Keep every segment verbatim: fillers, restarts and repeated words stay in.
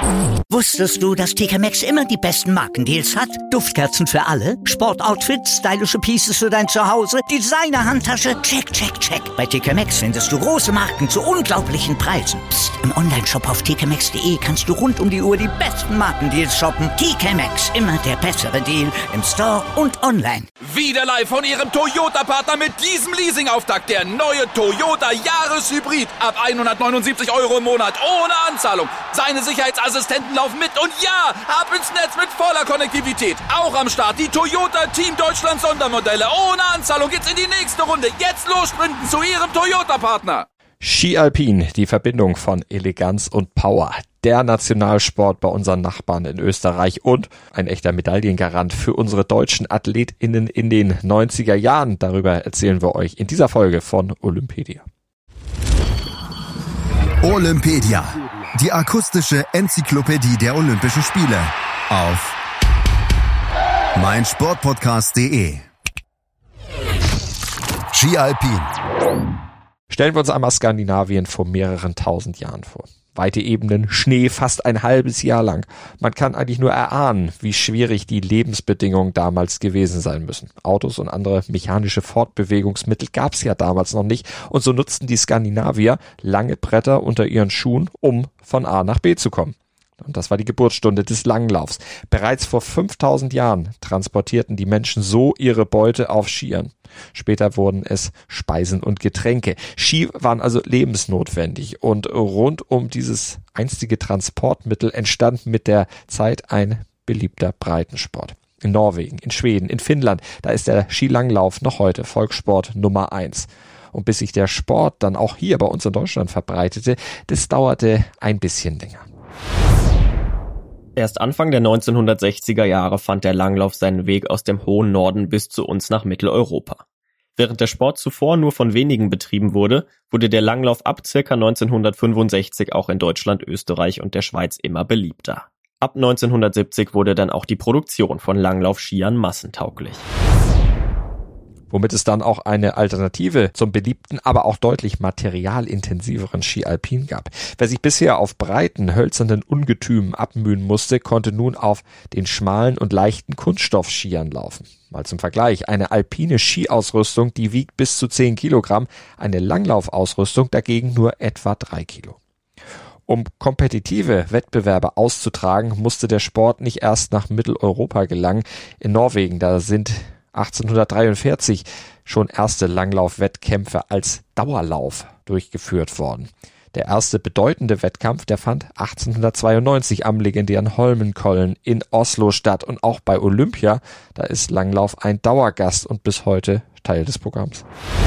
Wusstest du, dass T K Maxx immer die besten Markendeals hat? Duftkerzen für alle, Sportoutfits, stylische Pieces für dein Zuhause, Designer-Handtasche, check, check, check. Bei T K Maxx findest du große Marken zu unglaublichen Preisen. Psst. Im Onlineshop auf t k maxx punkt d e kannst du rund um die Uhr die besten Markendeals shoppen. T K Maxx, immer der bessere Deal im Store und online. Wieder live von Ihrem Toyota-Partner mit diesem Leasing-Auftakt. Der neue Toyota Jahreshybrid. Ab hundertneunundsiebzig Euro im Monat. Ohne Anzahlung. Seine Sicherheitsassistenten laufen mit. Und ja, ab ins Netz mit voller Konnektivität. Auch am Start die Toyota Team Deutschland Sondermodelle. Ohne Anzahlung geht's in die nächste Runde. Jetzt los sprinten zu Ihrem Toyota-Partner. Ski Alpin, die Verbindung von Eleganz und Power. Der Nationalsport bei unseren Nachbarn in Österreich und ein echter Medaillengarant für unsere deutschen AthletInnen in den neunziger Jahren. Darüber erzählen wir euch in dieser Folge von Olympedia. Olympedia, die akustische Enzyklopädie der Olympischen Spiele auf meinsportpodcast punkt de. Ski Alpin. Stellen wir uns einmal Skandinavien vor mehreren tausend Jahren vor. Weite Ebenen, Schnee fast ein halbes Jahr lang. Man kann eigentlich nur erahnen, wie schwierig die Lebensbedingungen damals gewesen sein müssen. Autos und andere mechanische Fortbewegungsmittel gab es ja damals noch nicht und so nutzten die Skandinavier lange Bretter unter ihren Schuhen, um von A nach B zu kommen. Und das war die Geburtsstunde des Langlaufs. Bereits vor fünftausend Jahren transportierten die Menschen so ihre Beute auf Skiern. Später wurden es Speisen und Getränke. Ski waren also lebensnotwendig und rund um dieses einstige Transportmittel entstand mit der Zeit ein beliebter Breitensport. In Norwegen, in Schweden, in Finnland, da ist der Skilanglauf noch heute Volkssport Nummer eins. Und bis sich der Sport dann auch hier bei uns in Deutschland verbreitete, das dauerte ein bisschen länger. Erst Anfang der neunzehnhundertsechziger Jahre fand der Langlauf seinen Weg aus dem hohen Norden bis zu uns nach Mitteleuropa. Während der Sport zuvor nur von wenigen betrieben wurde, wurde der Langlauf ab ca. neunzehnhundertfünfundsechzig auch in Deutschland, Österreich und der Schweiz immer beliebter. Ab neunzehnhundertsiebzig wurde dann auch die Produktion von Langlaufskiern massentauglich. Womit es dann auch eine Alternative zum beliebten, aber auch deutlich materialintensiveren Ski Alpin gab. Wer sich bisher auf breiten, hölzernen Ungetümen abmühen musste, konnte nun auf den schmalen und leichten Kunststoffskiern laufen. Mal zum Vergleich, eine alpine Skiausrüstung, die wiegt bis zu zehn Kilogramm, eine Langlaufausrüstung dagegen nur etwa drei Kilo. Um kompetitive Wettbewerbe auszutragen, musste der Sport nicht erst nach Mitteleuropa gelangen. In Norwegen, da sind achtzehnhundertdreiundvierzig schon erste Langlaufwettkämpfe als Dauerlauf durchgeführt worden. Der erste bedeutende Wettkampf, der fand achtzehnhundertzweiundneunzig am legendären Holmenkollen in Oslo statt. Und auch bei Olympia, da ist Langlauf ein Dauergast und bis heute Teil des Programms.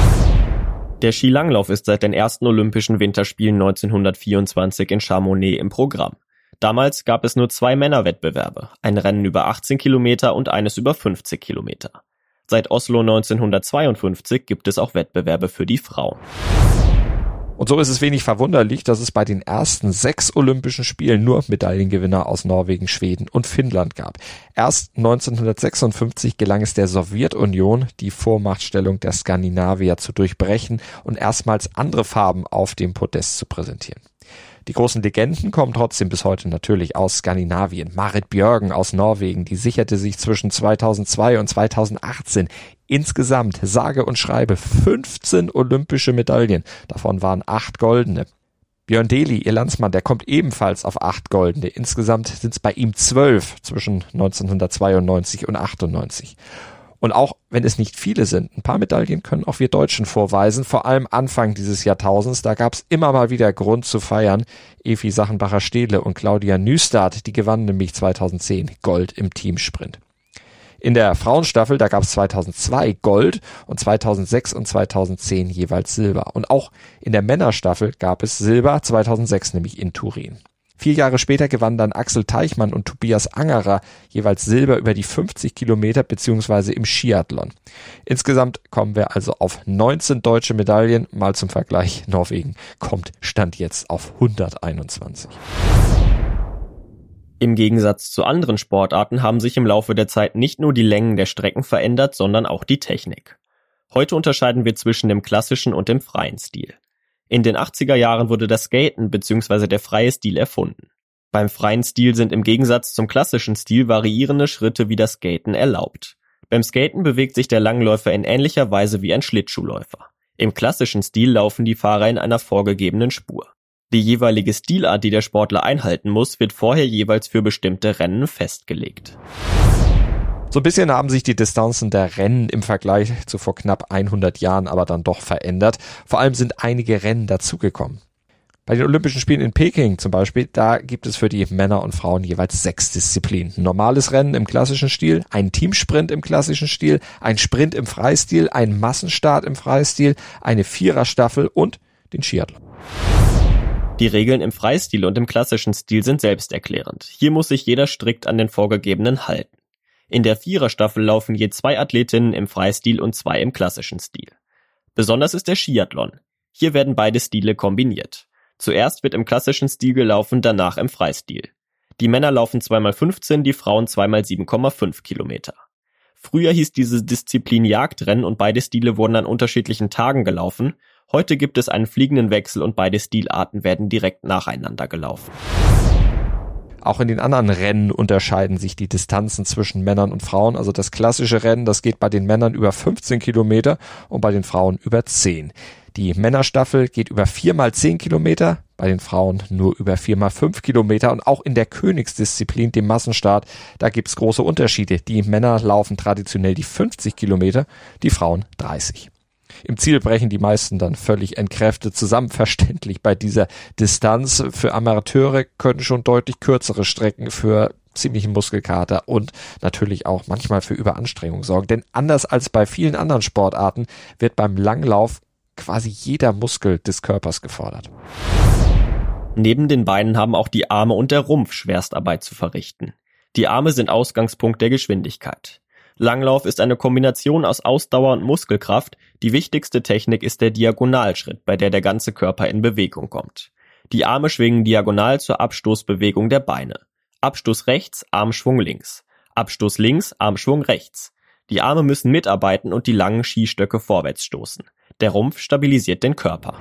Der Skilanglauf ist seit den ersten Olympischen Winterspielen neunzehnhundertvierundzwanzig in Chamonix im Programm. Damals gab es nur zwei Männerwettbewerbe, ein Rennen über achtzehn Kilometer und eines über fünfzig Kilometer. Seit Oslo neunzehnhundertzweiundfünfzig gibt es auch Wettbewerbe für die Frauen. Und so ist es wenig verwunderlich, dass es bei den ersten sechs Olympischen Spielen nur Medaillengewinner aus Norwegen, Schweden und Finnland gab. Erst neunzehnhundertsechsundfünfzig gelang es der Sowjetunion, die Vormachtstellung der Skandinavier zu durchbrechen und erstmals andere Farben auf dem Podest zu präsentieren. Die großen Legenden kommen trotzdem bis heute natürlich aus Skandinavien. Marit Bjørgen aus Norwegen, die sicherte sich zwischen zweitausendzwei und zweitausendachtzehn insgesamt sage und schreibe fünfzehn olympische Medaillen. Davon waren acht goldene. Björn Deli, ihr Landsmann, der kommt ebenfalls auf acht goldene. Insgesamt sind es bei ihm zwölf zwischen neunzehnhundertzweiundneunzig und achtundneunzig. Und auch wenn es nicht viele sind, ein paar Medaillen können auch wir Deutschen vorweisen, vor allem Anfang dieses Jahrtausends, da gab es immer mal wieder Grund zu feiern. Evi Sachenbacher-Stehle und Claudia Nystad, die gewannen nämlich zweitausendzehn Gold im Teamsprint. In der Frauenstaffel, da gab es zweitausendzwei Gold und zweitausendsechs und zweitausendzehn jeweils Silber. Und auch in der Männerstaffel gab es Silber, zweitausendsechs nämlich in Turin. Vier Jahre später gewannen dann Axel Teichmann und Tobias Angerer jeweils Silber über die fünfzig Kilometer beziehungsweise im Skiathlon. Insgesamt kommen wir also auf neunzehn deutsche Medaillen. Mal zum Vergleich, Norwegen kommt Stand jetzt auf hunderteinundzwanzig. Im Gegensatz zu anderen Sportarten haben sich im Laufe der Zeit nicht nur die Längen der Strecken verändert, sondern auch die Technik. Heute unterscheiden wir zwischen dem klassischen und dem freien Stil. In den achtziger Jahren wurde das Skaten bzw. der freie Stil erfunden. Beim freien Stil sind im Gegensatz zum klassischen Stil variierende Schritte wie das Skaten erlaubt. Beim Skaten bewegt sich der Langläufer in ähnlicher Weise wie ein Schlittschuhläufer. Im klassischen Stil laufen die Fahrer in einer vorgegebenen Spur. Die jeweilige Stilart, die der Sportler einhalten muss, wird vorher jeweils für bestimmte Rennen festgelegt. So ein bisschen haben sich die Distanzen der Rennen im Vergleich zu vor knapp hundert Jahren aber dann doch verändert. Vor allem sind einige Rennen dazugekommen. Bei den Olympischen Spielen in Peking zum Beispiel, da gibt es für die Männer und Frauen jeweils sechs Disziplinen. Ein normales Rennen im klassischen Stil, ein Teamsprint im klassischen Stil, ein Sprint im Freistil, ein Massenstart im Freistil, eine Viererstaffel und den Skiathlon. Die Regeln im Freistil und im klassischen Stil sind selbsterklärend. Hier muss sich jeder strikt an den vorgegebenen halten. In der Viererstaffel laufen je zwei Athletinnen im Freistil und zwei im klassischen Stil. Besonders ist der Skiathlon. Hier werden beide Stile kombiniert. Zuerst wird im klassischen Stil gelaufen, danach im Freistil. Die Männer laufen zwei mal fünfzehn, die Frauen zwei mal sieben Komma fünf Kilometer. Früher hieß diese Disziplin Jagdrennen und beide Stile wurden an unterschiedlichen Tagen gelaufen. Heute gibt es einen fliegenden Wechsel und beide Stilarten werden direkt nacheinander gelaufen. Auch in den anderen Rennen unterscheiden sich die Distanzen zwischen Männern und Frauen. Also das klassische Rennen, das geht bei den Männern über fünfzehn Kilometer und bei den Frauen über zehn. Die Männerstaffel geht über vier mal zehn Kilometer, bei den Frauen nur über vier mal fünf Kilometer. Und auch in der Königsdisziplin, dem Massenstart, da gibt's große Unterschiede. Die Männer laufen traditionell die fünfzig Kilometer, die Frauen dreißig. Im Ziel brechen die meisten dann völlig entkräftet zusammen. Verständlich bei dieser Distanz. Für Amateure können schon deutlich kürzere Strecken für ziemlichen Muskelkater und natürlich auch manchmal für Überanstrengung sorgen. Denn anders als bei vielen anderen Sportarten wird beim Langlauf quasi jeder Muskel des Körpers gefordert. Neben den Beinen haben auch die Arme und der Rumpf Schwerstarbeit zu verrichten. Die Arme sind Ausgangspunkt der Geschwindigkeit. Langlauf ist eine Kombination aus Ausdauer und Muskelkraft. Die wichtigste Technik ist der Diagonalschritt, bei der der ganze Körper in Bewegung kommt. Die Arme schwingen diagonal zur Abstoßbewegung der Beine. Abstoß rechts, Armschwung links. Abstoß links, Armschwung rechts. Die Arme müssen mitarbeiten und die langen Skistöcke vorwärts stoßen. Der Rumpf stabilisiert den Körper.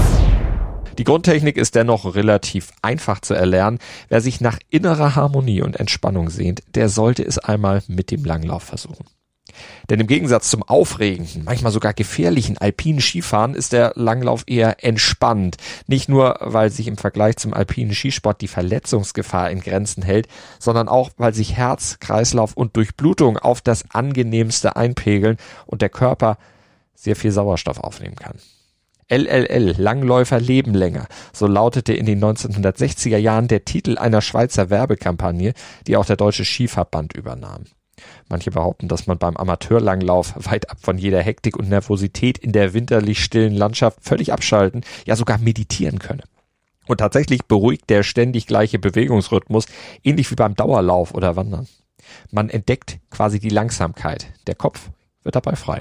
Die Grundtechnik ist dennoch relativ einfach zu erlernen. Wer sich nach innerer Harmonie und Entspannung sehnt, der sollte es einmal mit dem Langlauf versuchen. Denn im Gegensatz zum aufregenden, manchmal sogar gefährlichen alpinen Skifahren ist der Langlauf eher entspannt. Nicht nur, weil sich im Vergleich zum alpinen Skisport die Verletzungsgefahr in Grenzen hält, sondern auch, weil sich Herz, Kreislauf und Durchblutung auf das Angenehmste einpegeln und der Körper sehr viel Sauerstoff aufnehmen kann. L L L, Langläufer leben länger. So lautete in den neunzehnhundertsechziger Jahren der Titel einer Schweizer Werbekampagne, die auch der Deutsche Skiverband übernahm. Manche behaupten, dass man beim Amateurlanglauf weit ab von jeder Hektik und Nervosität in der winterlich stillen Landschaft völlig abschalten, ja sogar meditieren könne. Und tatsächlich beruhigt der ständig gleiche Bewegungsrhythmus, ähnlich wie beim Dauerlauf oder Wandern. Man entdeckt quasi die Langsamkeit. Der Kopf wird dabei frei.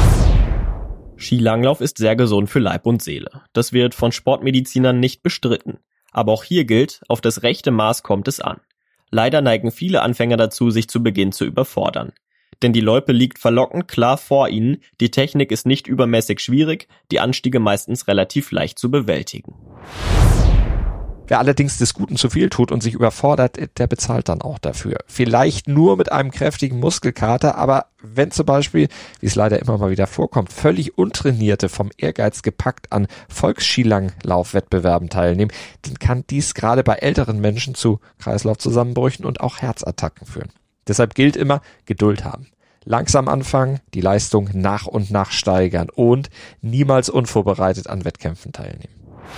Skilanglauf ist sehr gesund für Leib und Seele. Das wird von Sportmedizinern nicht bestritten. Aber auch hier gilt, auf das rechte Maß kommt es an. Leider neigen viele Anfänger dazu, sich zu Beginn zu überfordern. Denn die Loipe liegt verlockend klar vor ihnen, die Technik ist nicht übermäßig schwierig, die Anstiege meistens relativ leicht zu bewältigen. Wer allerdings des Guten zu viel tut und sich überfordert, der bezahlt dann auch dafür. Vielleicht nur mit einem kräftigen Muskelkater, aber wenn zum Beispiel, wie es leider immer mal wieder vorkommt, völlig Untrainierte vom Ehrgeiz gepackt an Volksskilanglaufwettbewerben teilnehmen, dann kann dies gerade bei älteren Menschen zu Kreislaufzusammenbrüchen und auch Herzattacken führen. Deshalb gilt immer, Geduld haben. Langsam anfangen, die Leistung nach und nach steigern und niemals unvorbereitet an Wettkämpfen teilnehmen.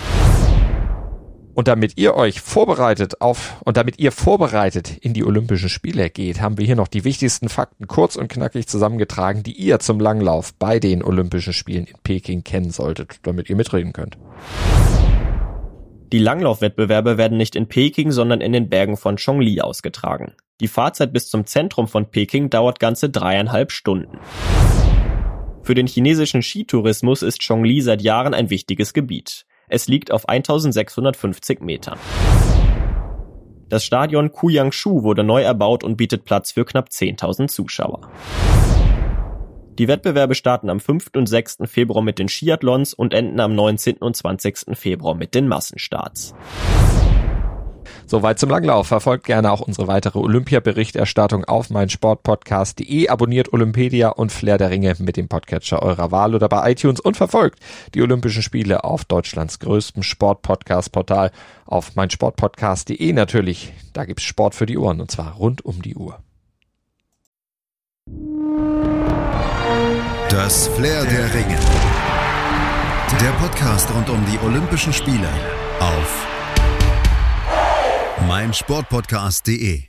Und damit ihr euch vorbereitet auf und damit ihr vorbereitet in die Olympischen Spiele geht, haben wir hier noch die wichtigsten Fakten kurz und knackig zusammengetragen, die ihr zum Langlauf bei den Olympischen Spielen in Peking kennen solltet, damit ihr mitreden könnt. Die Langlaufwettbewerbe werden nicht in Peking, sondern in den Bergen von Chongli ausgetragen. Die Fahrzeit bis zum Zentrum von Peking dauert ganze dreieinhalb Stunden. Für den chinesischen Skitourismus ist Chongli seit Jahren ein wichtiges Gebiet. Es liegt auf eintausendsechshundertfünfzig Metern. Das Stadion Kuyangshu wurde neu erbaut und bietet Platz für knapp zehntausend Zuschauer. Die Wettbewerbe starten am fünften und sechsten Februar mit den Skiathlons und enden am neunzehnten und zwanzigsten Februar mit den Massenstarts. Soweit zum Langlauf. Verfolgt gerne auch unsere weitere Olympia-Berichterstattung auf meinsportpodcast punkt de, abonniert Olympedia und Flair der Ringe mit dem Podcatcher eurer Wahl oder bei iTunes und verfolgt die Olympischen Spiele auf Deutschlands größtem Sport-Podcast-Portal auf meinsportpodcast punkt de natürlich. Da gibt's Sport für die Ohren und zwar rund um die Uhr. Das Flair der Ringe. Der Podcast rund um die Olympischen Spiele auf meinsportpodcast punkt de.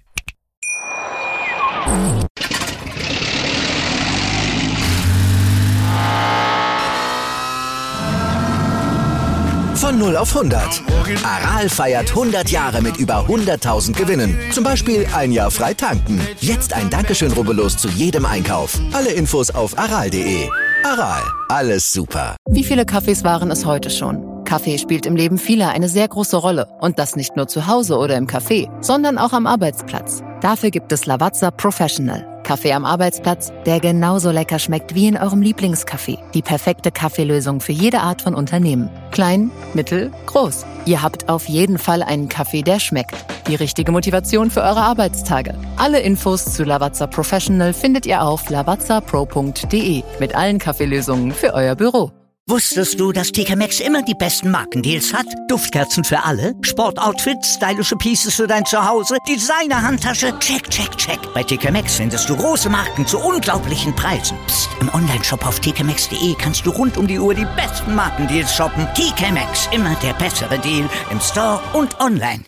Von null auf hundert. Aral feiert hundert Jahre mit über hunderttausend Gewinnen. Zum Beispiel ein Jahr frei tanken. Jetzt ein Dankeschön, rubbellos zu jedem Einkauf. Alle Infos auf aral punkt de. Aral, alles super. Wie viele Kaffees waren es heute schon? Kaffee spielt im Leben vieler eine sehr große Rolle. Und das nicht nur zu Hause oder im Café, sondern auch am Arbeitsplatz. Dafür gibt es Lavazza Professional. Kaffee am Arbeitsplatz, der genauso lecker schmeckt wie in eurem Lieblingscafé. Die perfekte Kaffeelösung für jede Art von Unternehmen. Klein, mittel, groß. Ihr habt auf jeden Fall einen Kaffee, der schmeckt. Die richtige Motivation für eure Arbeitstage. Alle Infos zu Lavazza Professional findet ihr auf lavazza pro punkt de mit allen Kaffeelösungen für euer Büro. Wusstest du, dass T K Maxx immer die besten Markendeals hat? Duftkerzen für alle, Sportoutfits, stylische Pieces für dein Zuhause, Designer-Handtasche, check, check, check. Bei T K Maxx findest du große Marken zu unglaublichen Preisen. Psst. Im Onlineshop auf t k maxx punkt de kannst du rund um die Uhr die besten Markendeals shoppen. T K Maxx, immer der bessere Deal im Store und online.